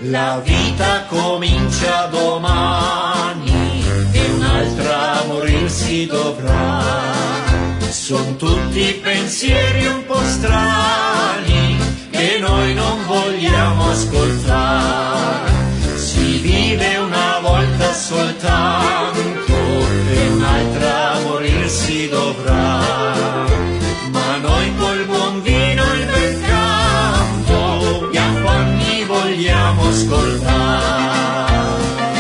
La vita comincia domani e un'altra morirsi dovrà. Son tutti pensieri un po' strani che noi non vogliamo ascoltare. Si vive una volta soltanto e un'altra morirsi dovrà. Ma noi col buon vino e il bel canto gli affanni vogliamo ascoltare.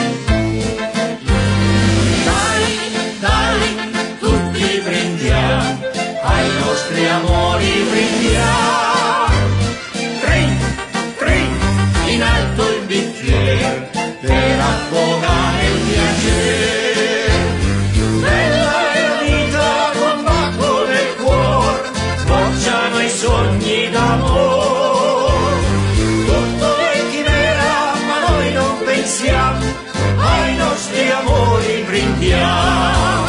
Dai, tutti brindiamo, ai nostri amori brindiamo. Drink, in alto il bicchiere, per affogare il piacere. Bella è la vita con baco nel cuore, bocciano i sogni d'amore. Tutto è chimera, ma noi non pensiamo, ai nostri amori brindiamo.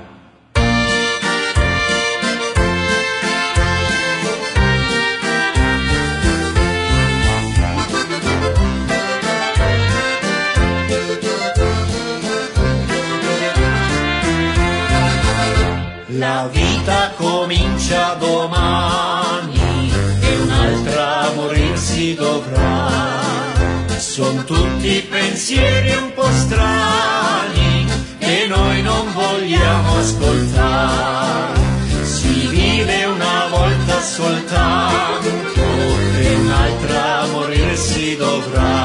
La vita comincia domani e un'altra morirsi dovrà. Son tutti pensieri un po' strani che noi non vogliamo ascoltare. Si vive una volta soltanto e un'altra morirsi dovrà.